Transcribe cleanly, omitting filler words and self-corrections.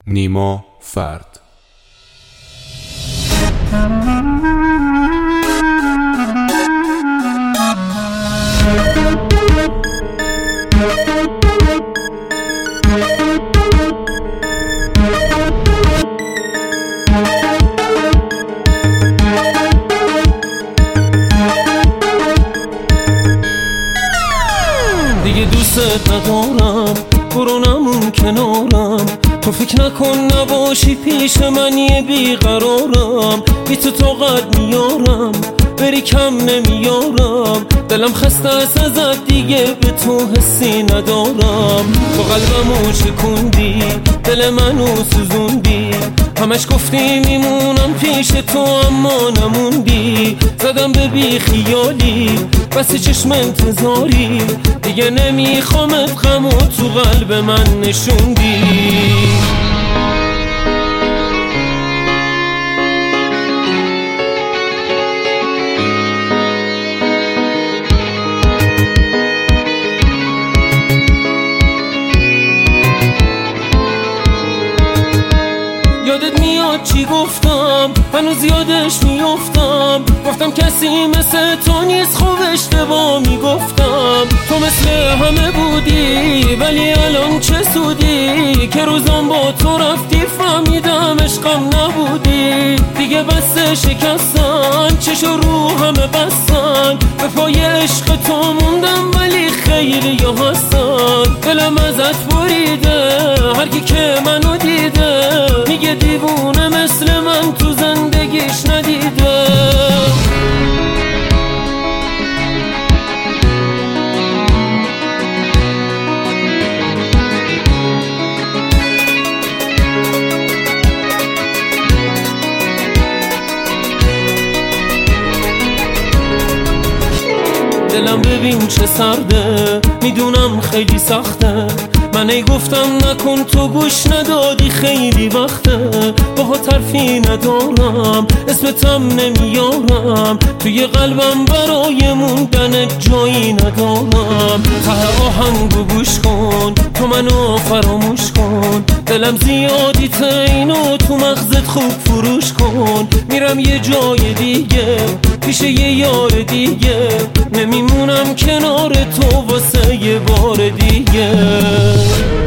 نیما فرد. دیگه دوست ندارم، برو نمون کنارم. تو فکر نکن نباشی پیش من یه بیقرارم. بی تو طاقت میارم، بری کم نمیارم. دلم خسته ازت دیگه به تو حسی ندارم. تو قلبمو شکوندی، دل منو سوزوندی. همش گفتی میمونم پیش تو اما نموندی. زدم به بی خیالی، بس چشم انتظاری. دیگه نمیخوامت، غمو تو قلب من نشوندی. یادت میاد چی گفتم؟ هنوز یادش میافتم. گفتم کسی مثل تو نیست، خوب اشتباه میگفتم. تو مثل همه بودی ولی الان چه سودی؟ که روزام با تو رفتی فهمیدم عشقم نبودی. دیگه بس شکستن، چشو رو همه بستن. به پای عشق تو موندم ولی خیلی یا هستن. دلم ازت بریده، هرکی که منو دیده میگه دیوونه مثل من تو زندگیش ندیده. دلم ببین چه سرده، میدونم خیلی سخته. من ای گفتم نکن، تو گوش ندادی. خیلی وقته باهات حرفی ندارم، اسمتم نمیارم. توی قلبم برای موندن جایی ندارم. ته آهنگو گوش کن، تو منو فراموش کن. دلم زیادی اینو تو مغزت خوب فروش کن. میرم یه جای دیگه، پیش یه یار دیگه. نمیمونم کنار تو واسه یه بار دیگه.